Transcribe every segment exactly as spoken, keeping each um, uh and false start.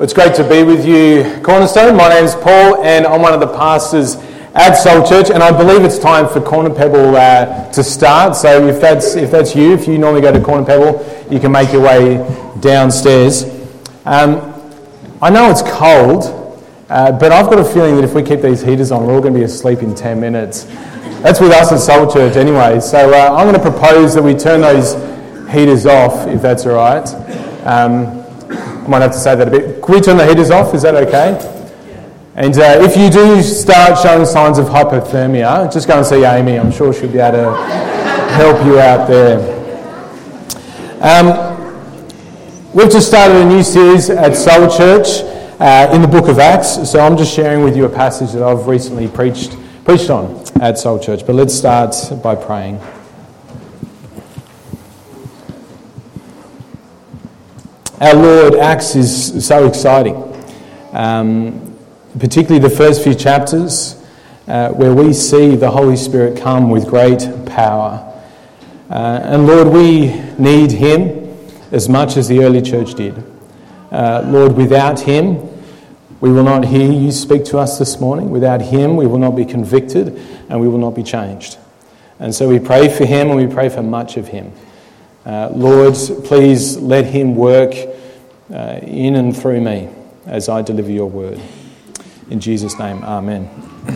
It's great to be with you, Cornerstone. My name's Paul, and I'm one of the pastors at Soul Church, and I believe it's time for Corner Pebble uh, to start. So if that's if that's you, if you normally go to Corner Pebble, you can make your way downstairs. Um, I know it's cold, uh, but I've got a feeling that if we keep these heaters on, we're all going to be asleep in ten minutes. That's with us at Soul Church anyway. So uh, I'm going to propose that we turn those heaters off, if that's all right. Um, I might have to say that a bit. Can we turn the heaters off? Is that okay? And uh, if you do start showing signs of hypothermia, just go and see Amy. I'm sure she'll be able to help you out there. Um, we've just started a new series at Soul Church uh, in the book of Acts. So I'm just sharing with you a passage that I've recently preached preached on at Soul Church. But let's start by praying. Our Lord, Acts is so exciting, um, particularly the first few chapters uh, where we see the Holy Spirit come with great power. Uh, and Lord, we need Him as much as the early church did. Uh, Lord, without Him, we will not hear you speak to us this morning. Without Him, we will not be convicted and we will not be changed. And so we pray for Him and we pray for much of Him. Uh, Lord, please let Him work uh, in and through me as I deliver your word. In Jesus' name, amen.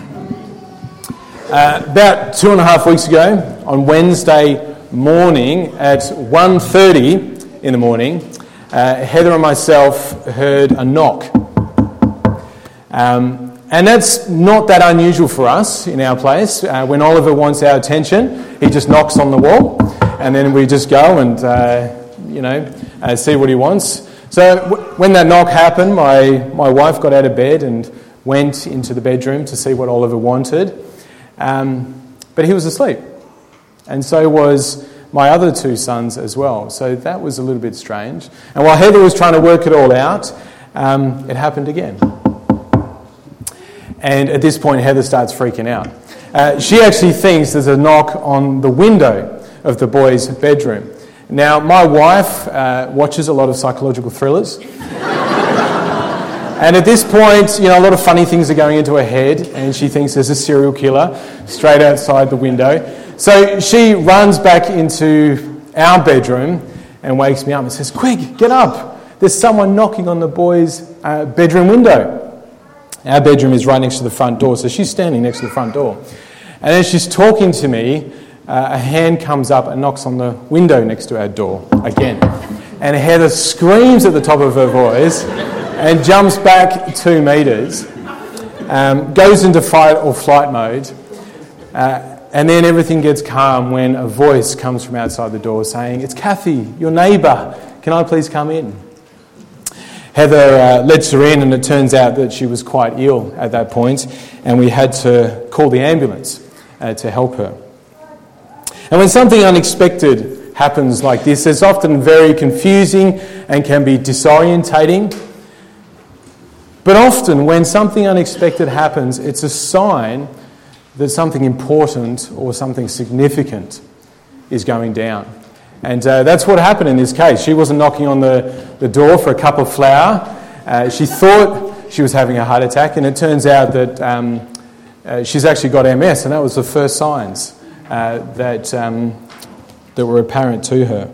Uh, about two and a half weeks ago, on Wednesday morning at one thirty in the morning, uh, Heather and myself heard a knock. Um, and that's not that unusual for us in our place. Uh, when Oliver wants our attention, he just knocks on the wall. And then we just go and, uh, you know, uh, see what he wants. So w- when that knock happened, my, my wife got out of bed and went into the bedroom to see what Oliver wanted. Um, but he was asleep. And so was my other two sons as well. So that was a little bit strange. And while Heather was trying to work it all out, um, it happened again. And at this point, Heather starts freaking out. Uh, she actually thinks there's a knock on the window of the boys' bedroom. Now, my wife uh, watches a lot of psychological thrillers. And at this point, you know, a lot of funny things are going into her head, and she thinks there's a serial killer straight outside the window. So she runs back into our bedroom and wakes me up and says, "Quick, get up. There's someone knocking on the boys' uh, bedroom window." Our bedroom is right next to the front door, so she's standing next to the front door. And as she's talking to me, Uh, a hand comes up and knocks on the window next to our door again. And Heather screams at the top of her voice and jumps back two metres, um, goes into fight or flight mode, uh, and then everything gets calm when a voice comes from outside the door saying, "It's Kathy, your neighbour. Can I please come in?" Heather uh, lets her in, and it turns out that she was quite ill at that point, and we had to call the ambulance uh, to help her. And when something unexpected happens like this, it's often very confusing and can be disorientating. But often when something unexpected happens, it's a sign that something important or something significant is going down. And uh, that's what happened in this case. She wasn't knocking on the, the door for a cup of flour. Uh, she thought she was having a heart attack, and it turns out that um, uh, she's actually got M S, and that was the first signs Uh, that um, that were apparent to her.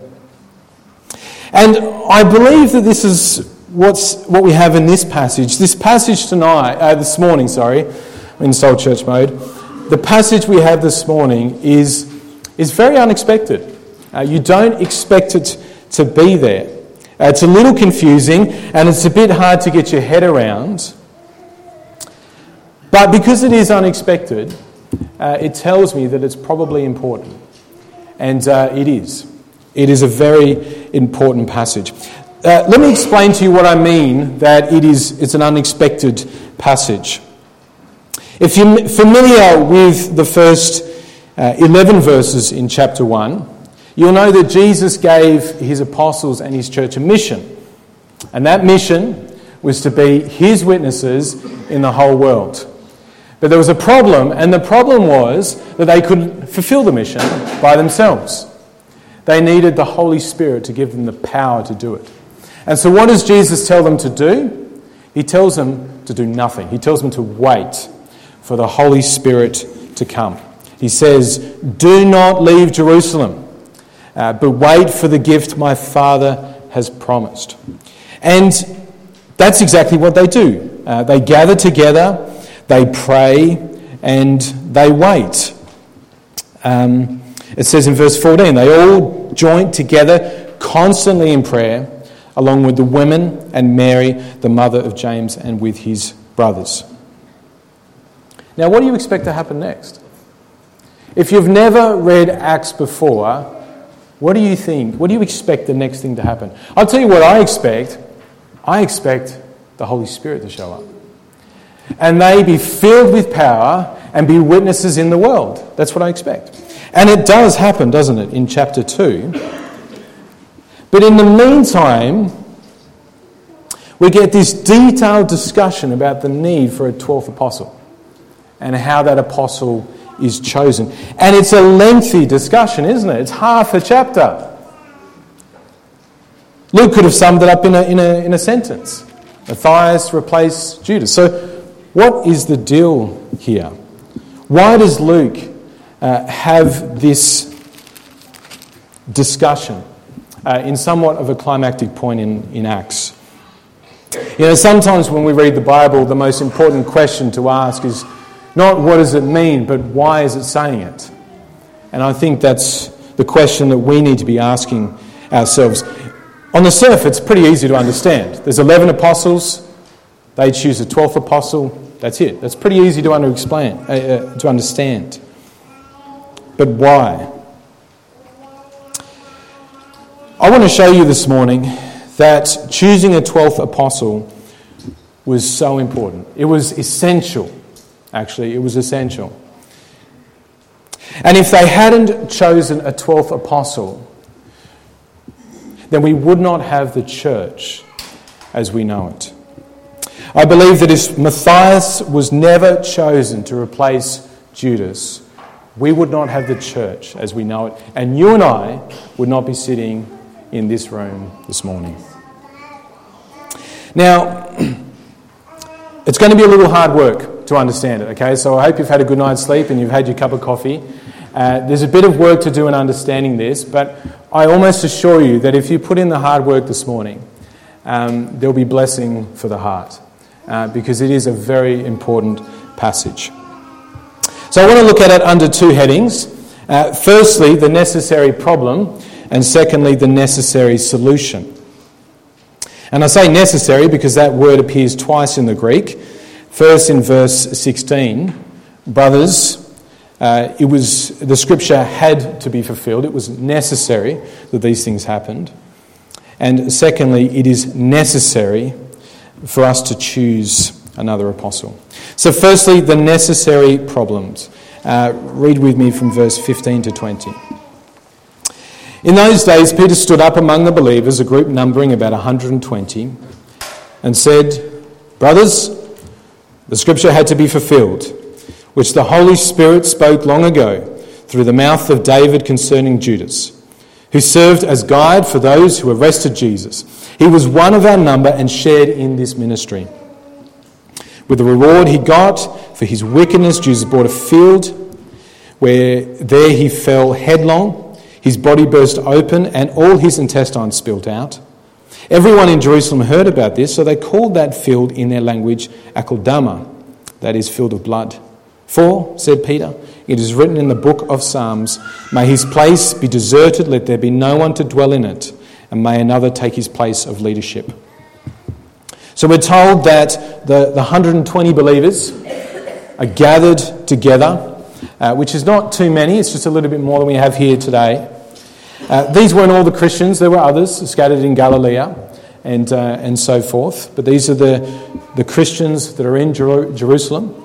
And I believe that this is what's what we have in this passage. This passage tonight, uh, this morning, sorry, in Soul Church mode. The passage we have this morning is is very unexpected. Uh, you don't expect it to be there. Uh, it's a little confusing, and it's a bit hard to get your head around. But because it is unexpected, Uh, it tells me that it's probably important. And uh, it is. It is a very important passage. Uh, let me explain to you what I mean that it is, it's an unexpected passage. If you're familiar with the first uh, eleven verses in chapter one, you'll know that Jesus gave his apostles and his church a mission. And that mission was to be his witnesses in the whole world. But there was a problem, and the problem was that they couldn't fulfill the mission by themselves. They needed the Holy Spirit to give them the power to do it. And so what does Jesus tell them to do? He tells them to do nothing. He tells them to wait for the Holy Spirit to come. He says, do not leave Jerusalem, uh, but wait for the gift my Father has promised. And that's exactly what they do. Uh, they gather together, they pray, and they wait. Um, it says in verse fourteen, they all joined together constantly in prayer, along with the women and Mary, the mother of James, and with his brothers. Now, what do you expect to happen next? If you've never read Acts before, what do you think? What do you expect the next thing to happen? I'll tell you what I expect. I expect the Holy Spirit to show up. And they be filled with power and be witnesses in the world. That's what I expect. And it does happen, doesn't it, in chapter two. But in the meantime, we get this detailed discussion about the need for a twelfth apostle and how that apostle is chosen. And it's a lengthy discussion, isn't it? It's half a chapter. Luke could have summed it up in a, in a, in a sentence. Matthias replaced Judas. So what is the deal here? Why does Luke uh, have this discussion uh, in somewhat of a climactic point in, in Acts? You know, sometimes when we read the Bible, the most important question to ask is not what does it mean, but why is it saying it? And I think that's the question that we need to be asking ourselves. On the surface, it's pretty easy to understand. There's eleven apostles. They choose a twelfth apostle. That's it. That's pretty easy to, under explain, uh, uh, to understand. But why? I want to show you this morning that choosing a twelfth apostle was so important. It was essential. Actually, it was essential. And if they hadn't chosen a twelfth apostle, then we would not have the church as we know it. I believe that if Matthias was never chosen to replace Judas, we would not have the church as we know it, and you and I would not be sitting in this room this morning. Now, it's going to be a little hard work to understand it, okay? So I hope you've had a good night's sleep and you've had your cup of coffee. Uh, there's a bit of work to do in understanding this, but I almost assure you that if you put in the hard work this morning, um, there'll be blessing for the heart, uh, because it is a very important passage. So I want to look at it under two headings. Uh, firstly, the necessary problem, and secondly, the necessary solution. And I say necessary because that word appears twice in the Greek. First in verse sixteen, brothers, uh, it was the scripture had to be fulfilled. It was necessary that these things happened. And secondly, it is necessary for us to choose another apostle. So firstly, the necessary problems. Uh, read with me from verse fifteen to twenty. In those days, Peter stood up among the believers, a group numbering about one hundred twenty, and said, brothers, the scripture had to be fulfilled, which the Holy Spirit spoke long ago through the mouth of David concerning Judas, who served as guide for those who arrested Jesus. He was one of our number and shared in this ministry. With the reward he got for his wickedness, Jesus bought a field where there he fell headlong. His body burst open and all his intestines spilled out. Everyone in Jerusalem heard about this, so they called that field in their language Akeldama, that is, field of blood. For, said Peter, it is written in the book of Psalms, may his place be deserted, let there be no one to dwell in it, and may another take his place of leadership. So we're told that the, the one hundred twenty believers are gathered together, uh, which is not too many, it's just a little bit more than we have here today. Uh, these weren't all the Christians, there were others scattered in Galilee and uh, and so forth. But these are the, the Christians that are in Jer- Jerusalem.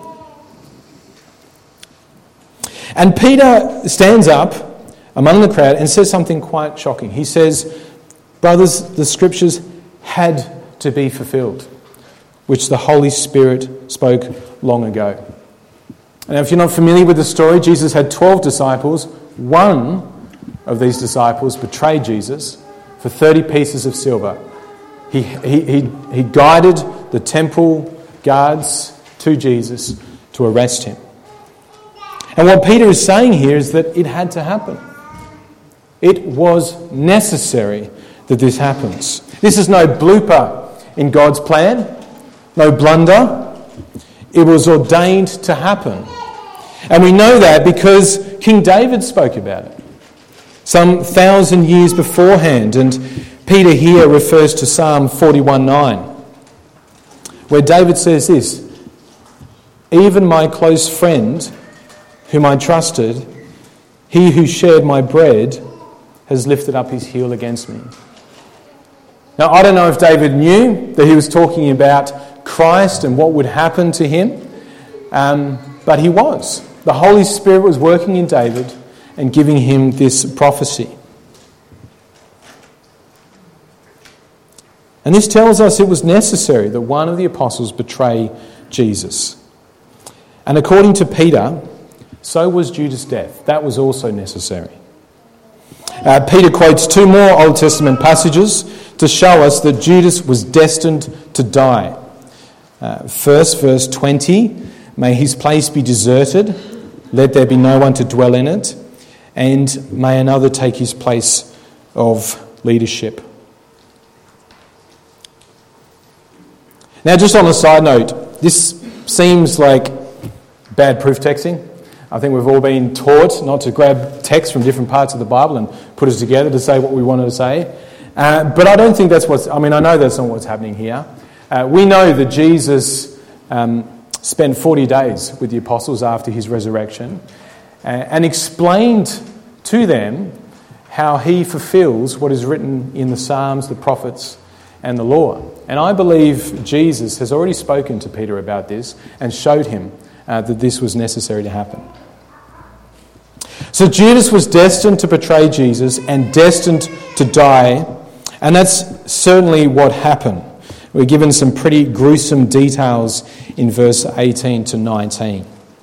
And Peter stands up among the crowd and says something quite shocking. He says, brothers, the scriptures had to be fulfilled, which the Holy Spirit spoke long ago. Now, if you're not familiar with the story, Jesus had twelve disciples. One of these disciples betrayed Jesus for thirty pieces of silver. He, he, he, he guided the temple guards to Jesus to arrest him. And what Peter is saying here is that it had to happen. It was necessary that this happens. This is no blooper in God's plan, no blunder. It was ordained to happen. And we know that because King David spoke about it some thousand years beforehand. And Peter here refers to Psalm forty-one nine, where David says this, "Even my close friend, whom I trusted, he who shared my bread, has lifted up his heel against me." Now, I don't know if David knew that he was talking about Christ and what would happen to him, um, but he was. The Holy Spirit was working in David and giving him this prophecy. And this tells us it was necessary that one of the apostles betray Jesus. And according to Peter, so was Judas' death. That was also necessary. Uh, Peter quotes two more Old Testament passages to show us that Judas was destined to die. Uh, first, verse twenty, "May his place be deserted, let there be no one to dwell in it, and may another take his place of leadership." Now, just on a side note, this seems like bad proof texting. I think we've all been taught not to grab text from different parts of the Bible and put it together to say what we wanted to say. Uh, but I don't think that's what's... I mean, I know that's not what's happening here. Uh, we know that Jesus um, spent forty days with the apostles after his resurrection uh, and explained to them how he fulfills what is written in the Psalms, the prophets, and the law. And I believe Jesus has already spoken to Peter about this and showed him uh, that this was necessary to happen. So Judas was destined to betray Jesus and destined to die, and that's certainly what happened. We're given some pretty gruesome details in verse eighteen to nineteen.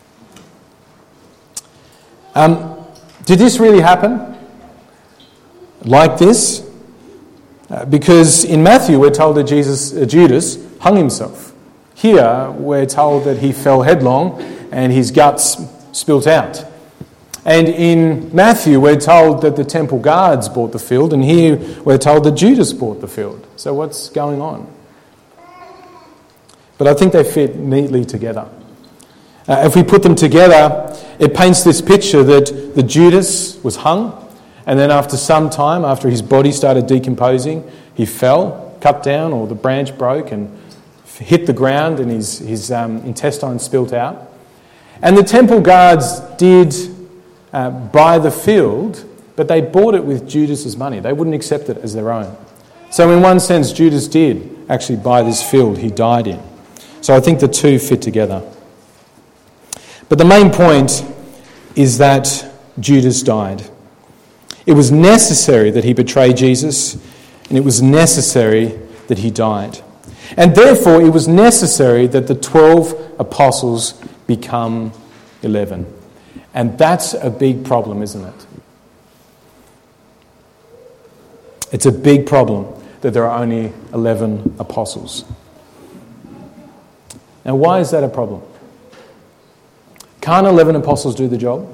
Um, did this really happen? Like this? Uh, because in Matthew we're told that Jesus, uh, Judas hung himself. Here we're told that he fell headlong and his guts spilt out. And in Matthew we're told that the temple guards bought the field, and here we're told that Judas bought the field. So what's going on? But I think they fit neatly together. Uh, if we put them together, it paints this picture that the Judas was hung, and then after some time, after his body started decomposing, he fell, cut down, or the branch broke and hit the ground, and his, his um, intestines spilt out. And the temple guards did uh, buy the field, but they bought it with Judas's money. They wouldn't accept it as their own. So in one sense, Judas did actually buy this field he died in. So I think the two fit together. But the main point is that Judas died. It was necessary that he betray Jesus, and it was necessary that he died. And therefore, it was necessary that the twelve apostles become eleven. And that's a big problem, isn't it? It's a big problem that there are only eleven apostles. Now, why is that a problem? Can't eleven apostles do the job?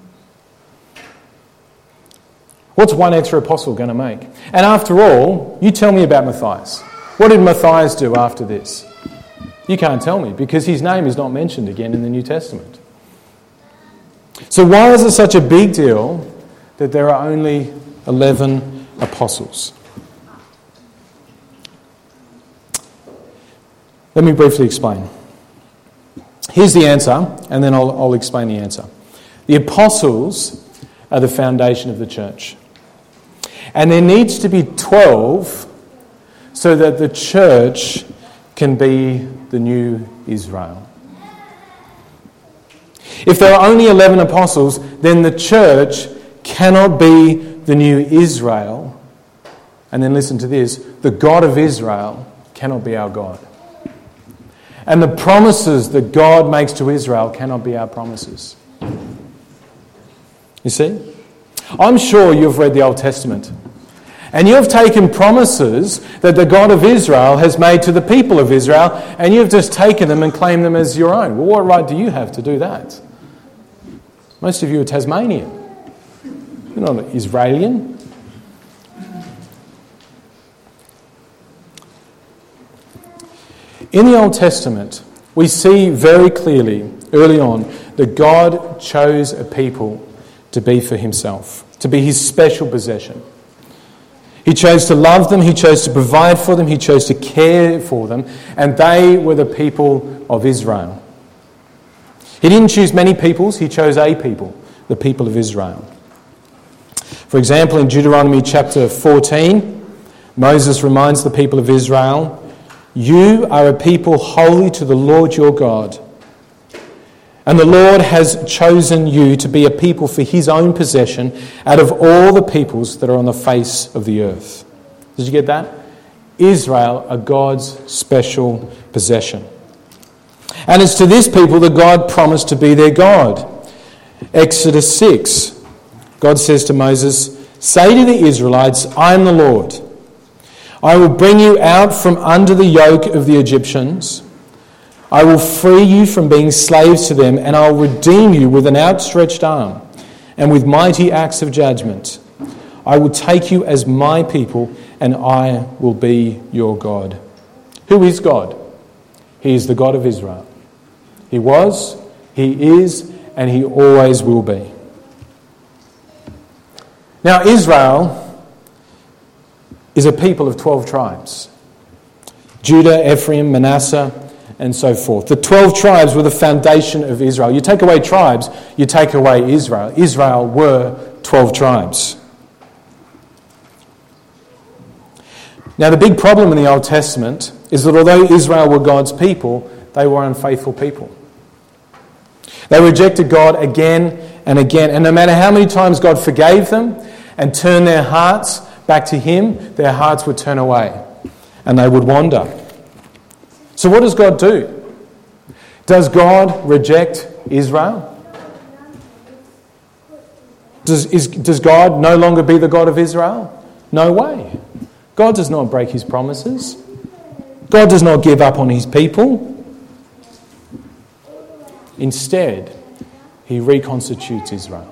What's one extra apostle going to make? And after all, you tell me about Matthias. What did Matthias do after this? You can't tell me, because his name is not mentioned again in the New Testament. So why is it such a big deal that there are only eleven apostles? Let me briefly explain. Here's the answer, and then I'll, I'll explain the answer. The apostles are the foundation of the church. And there needs to be twelve so that the church can be the new Israel. If there are only eleven apostles, then the church cannot be the new Israel. And then listen to this, the God of Israel cannot be our God. And the promises that God makes to Israel cannot be our promises. You see? I'm sure you've read the Old Testament. And you have taken promises that the God of Israel has made to the people of Israel, and you have just taken them and claimed them as your own. Well, what right do you have to do that? Most of you are Tasmanian. You're not Israelian. In the Old Testament, we see very clearly, early on, that God chose a people to be for himself, to be his special possession. He chose to love them, he chose to provide for them, he chose to care for them, and they were the people of Israel. He didn't choose many peoples, he chose a people, the people of Israel. For example, in Deuteronomy chapter fourteen, Moses reminds the people of Israel, "You are a people holy to the Lord your God, and the Lord has chosen you to be a people for his own possession out of all the peoples that are on the face of the earth." Did you get that? Israel are God's special possession. And it's to this people that God promised to be their God. Exodus six, God says to Moses, "Say to the Israelites, I am the Lord. I will bring you out from under the yoke of the Egyptians. I will free you from being slaves to them, and I will redeem you with an outstretched arm and with mighty acts of judgment. I will take you as my people, and I will be your God." Who is God? He is the God of Israel. He was, he is, and he always will be. Now, Israel is a people of twelve tribes. Judah, Ephraim, Manasseh, and so forth. The twelve tribes were the foundation of Israel. You take away tribes, you take away Israel. Israel were twelve tribes. Now, the big problem in the Old Testament is that although Israel were God's people, they were unfaithful people. They rejected God again and again. And no matter how many times God forgave them and turned their hearts back to him, their hearts would turn away and they would wander. So what does God do? Does God reject Israel? Does, is, does God no longer be the God of Israel? No way. God does not break his promises. God does not give up on his people. Instead, he reconstitutes Israel.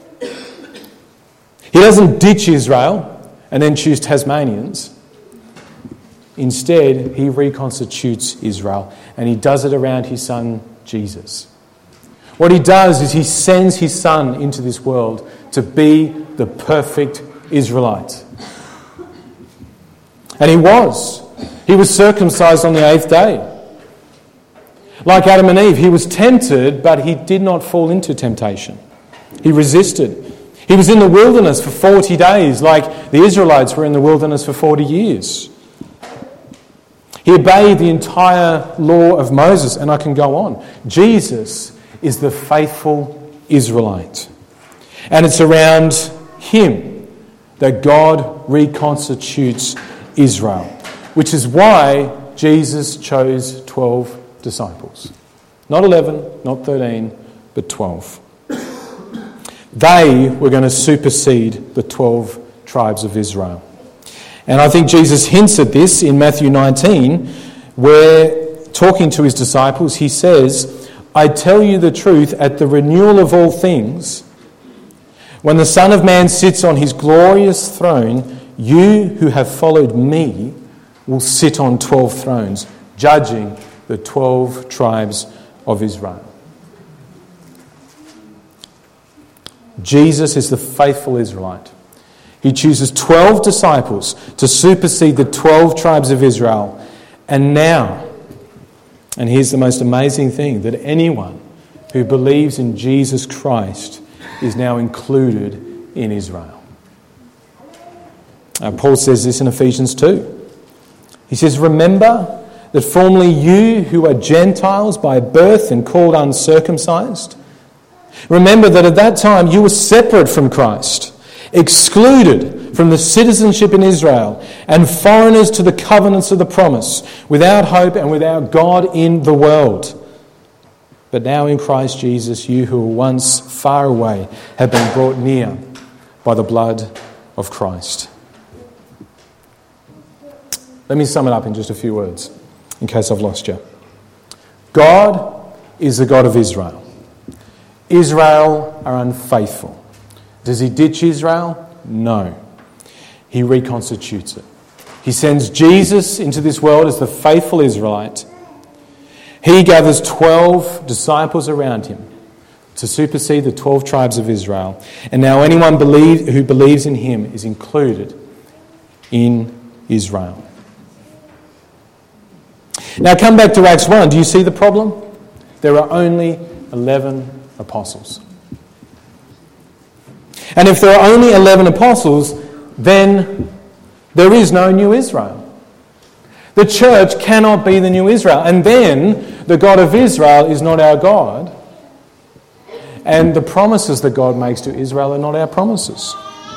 He doesn't ditch Israel and then choose Tasmanians. Instead, he reconstitutes Israel, and he does it around his son, Jesus. What he does is he sends his son into this world to be the perfect Israelite. And he was. He was circumcised on the eighth day. Like Adam and Eve, he was tempted, but he did not fall into temptation. He resisted. He was in the wilderness for forty days, like the Israelites were in the wilderness for forty years. He obeyed the entire law of Moses, and I can go on. Jesus is the faithful Israelite. And it's around him that God reconstitutes Israel, which is why Jesus chose twelve disciples. Not eleven, not thirteen, but twelve. They were going to supersede the twelve tribes of Israel. And I think Jesus hints at this in Matthew nineteen, where, talking to his disciples, he says, "I tell you the truth, at the renewal of all things, when the Son of Man sits on his glorious throne, you who have followed me will sit on twelve thrones, judging the twelve tribes of Israel." Jesus is the faithful Israelite. He chooses twelve disciples to supersede the twelve tribes of Israel. And now, and here's the most amazing thing, that anyone who believes in Jesus Christ is now included in Israel. Uh, Paul says this in Ephesians two. He says, "Remember that formerly you who are Gentiles by birth and called uncircumcised, remember that at that time you were separate from Christ, excluded from the citizenship in Israel, and foreigners to the covenants of the promise, without hope and without God in the world. But now in Christ Jesus, you who were once far away have been brought near by the blood of Christ." Let me sum it up in just a few words, in case I've lost you. God is the God of Israel. Israel are unfaithful. Does he ditch Israel? No. He reconstitutes it. He sends Jesus into this world as the faithful Israelite. He gathers twelve disciples around him to supersede the twelve tribes of Israel. And now anyone believe, who believes in him is included in Israel. Now come back to Acts one. Do you see the problem? There are only eleven apostles. And if there are only eleven apostles, then there is no new Israel. The church cannot be the new Israel. And then the God of Israel is not our God. And the promises that God makes to Israel are not our promises.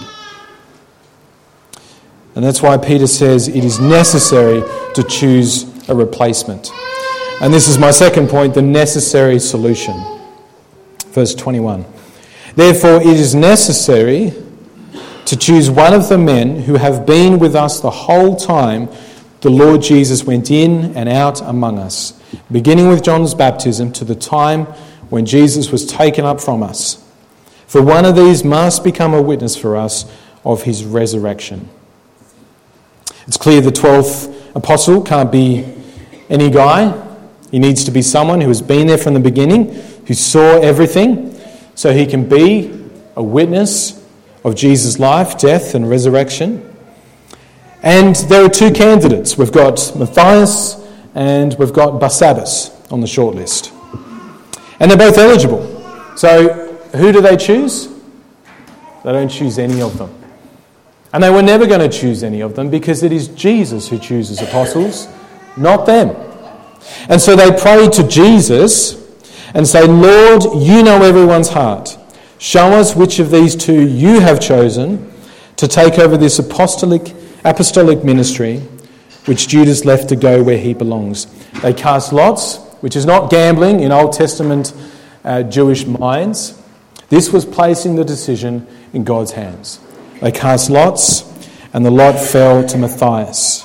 And that's why Peter says it is necessary to choose a replacement. And this is my second point, the necessary solution. Verse twenty-one. Therefore it is necessary to choose one of the men who have been with us the whole time the Lord Jesus went in and out among us, beginning with John's baptism to the time when Jesus was taken up from us. For one of these must become a witness for us of his resurrection. It's clear the twelfth apostle can't be any guy. He needs to be someone who has been there from the beginning, who saw everything, so he can be a witness of Jesus' life, death and resurrection. And there are two candidates. We've got Matthias and we've got Barsabbas on the short list. And they're both eligible. So who do they choose? They don't choose any of them. And they were never going to choose any of them because it is Jesus who chooses apostles, not them. And so they pray to Jesus and say, Lord, you know everyone's heart. Show us which of these two you have chosen to take over this apostolic apostolic ministry which Judas left to go where he belongs. They cast lots, which is not gambling in Old Testament uh, Jewish minds. This was placing the decision in God's hands. They cast lots, and the lot fell to Matthias.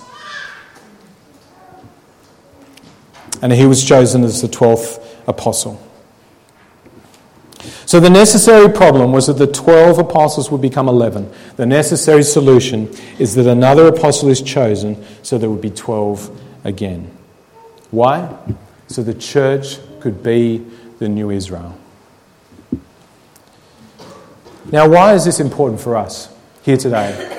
And he was chosen as the twelfth apostle. So the necessary problem was that the twelve apostles would become eleven. The necessary solution is that another apostle is chosen so there would be twelve again. Why? So the church could be the new Israel. Now, why is this important for us here today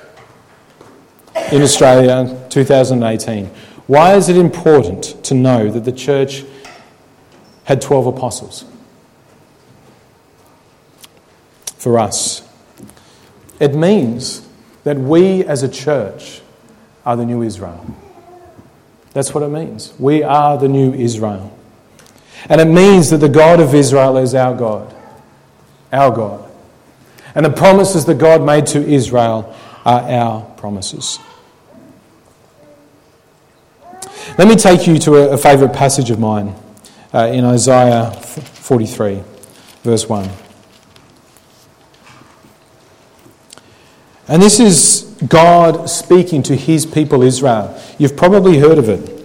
in Australia, two thousand eighteen? Why is it important to know that the church had twelve apostles? For us, it means that we as a church are the new Israel. That's what it means. We are the new Israel. And it means that the God of Israel is our God. Our God. And the promises that God made to Israel are our promises. Let me take you to a, a favourite passage of mine uh, in Isaiah forty-three, verse one. And this is God speaking to his people Israel. You've probably heard of it.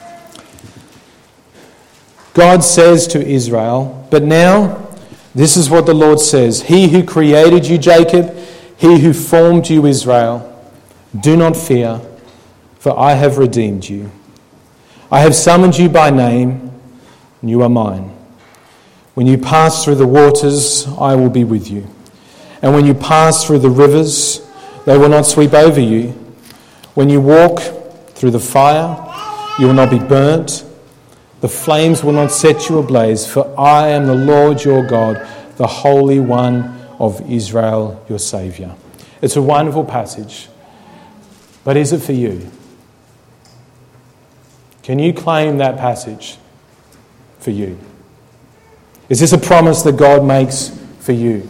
God says to Israel, but now this is what the Lord says. He who created you, Jacob, he who formed you, Israel, do not fear, for I have redeemed you. I have summoned you by name, and you are mine. When you pass through the waters, I will be with you. And when you pass through the rivers, they will not sweep over you. When you walk through the fire, you will not be burnt. The flames will not set you ablaze, for I am the Lord your God, the Holy One of Israel, your Saviour. It's a wonderful passage, but is it for you? Can you claim that passage for you? Is this a promise that God makes for you?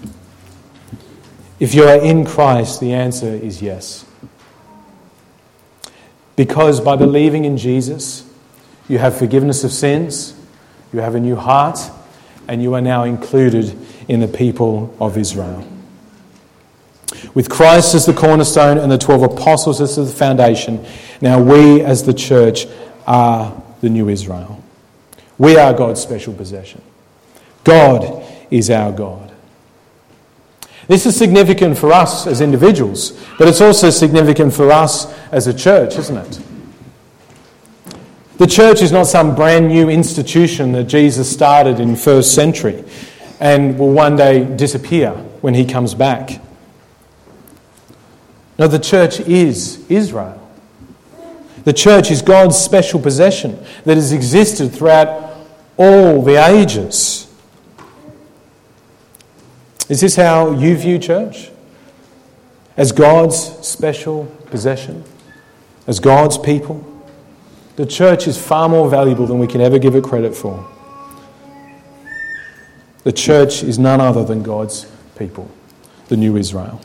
If you are in Christ, the answer is yes. Because by believing in Jesus, you have forgiveness of sins, you have a new heart, and you are now included in the people of Israel. With Christ as the cornerstone and the twelve apostles as the foundation, now we as the church are the new Israel. We are God's special possession. God is our God. This is significant for us as individuals, but it's also significant for us as a church, isn't it? The church is not some brand new institution that Jesus started in first century and will one day disappear when he comes back. No, the church is Israel. The church is God's special possession that has existed throughout all the ages. Is this how you view church? As God's special possession? As God's people? The church is far more valuable than we can ever give it credit for. The church is none other than God's people, the new Israel.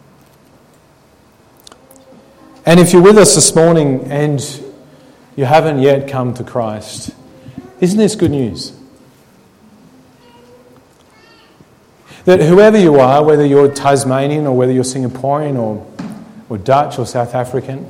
And if you're with us this morning and you haven't yet come to Christ, isn't this good news? That whoever you are, whether you're Tasmanian or whether you're Singaporean or, or Dutch or South African,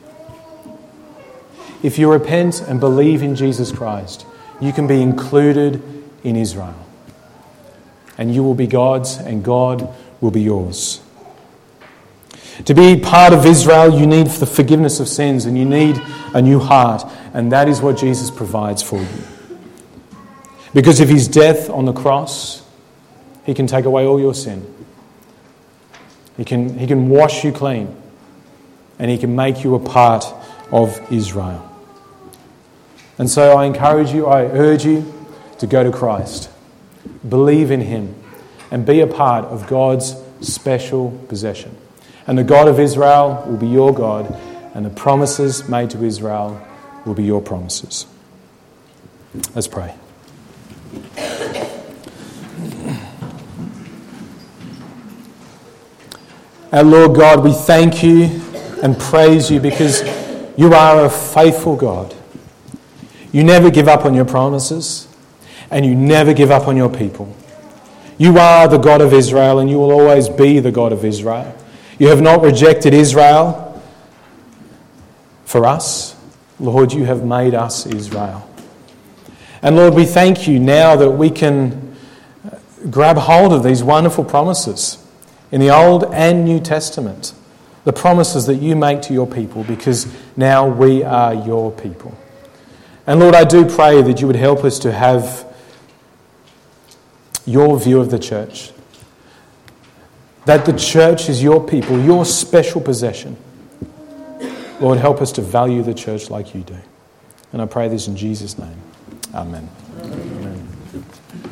if you repent and believe in Jesus Christ, you can be included in Israel. And you will be God's and God will be yours. To be part of Israel, you need the forgiveness of sins and you need a new heart. And that is what Jesus provides for you. Because of his death on the cross, he can take away all your sin. He can, he can wash you clean. And he can make you a part of Israel. And so I encourage you, I urge you to go to Christ. Believe in him and be a part of God's special possession. And the God of Israel will be your God, and the promises made to Israel will be your promises. Let's pray. Our Lord God, we thank you and praise you because you are a faithful God. You never give up on your promises, and you never give up on your people. You are the God of Israel, and you will always be the God of Israel. You have not rejected Israel for us. Lord, you have made us Israel. And Lord, we thank you now that we can grab hold of these wonderful promises in the Old and New Testament. The promises that you make to your people, because now we are your people. And Lord, I do pray that you would help us to have your view of the church. That the church is your people, your special possession. Lord, help us to value the church like you do. And I pray this in Jesus' name. Amen. Amen.